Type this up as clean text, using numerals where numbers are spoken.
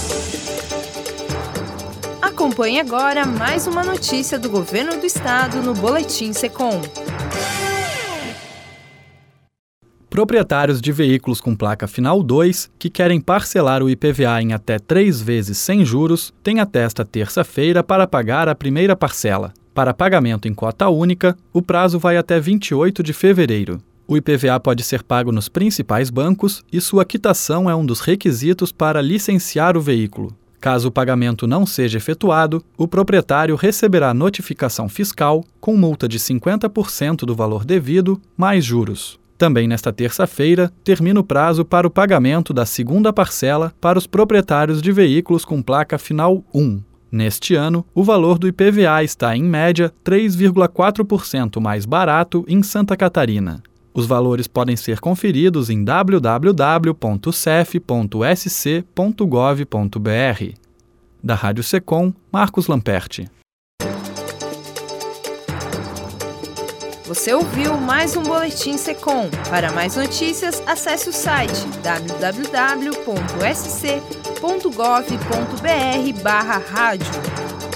Acompanhe agora mais uma notícia do Governo do Estado no Boletim Secom. Proprietários de veículos com placa final 2 que querem parcelar o IPVA em até 3 vezes sem juros têm até esta terça-feira para pagar a primeira parcela. Para pagamento em cota única, o prazo vai até 28 de fevereiro. O IPVA pode ser pago nos principais bancos e sua quitação é um dos requisitos para licenciar o veículo. Caso o pagamento não seja efetuado, o proprietário receberá notificação fiscal com multa de 50% do valor devido, mais juros. Também nesta terça-feira, termina o prazo para o pagamento da segunda parcela para os proprietários de veículos com placa final 1. Neste ano, o valor do IPVA está, em média, 3,4% mais barato em Santa Catarina. Os valores podem ser conferidos em www.cef.sc.gov.br. Da Rádio Secom, Marcos Lamperti. Você ouviu mais um Boletim Secom. Para mais notícias, acesse o site www.sc.gov.br/rádio.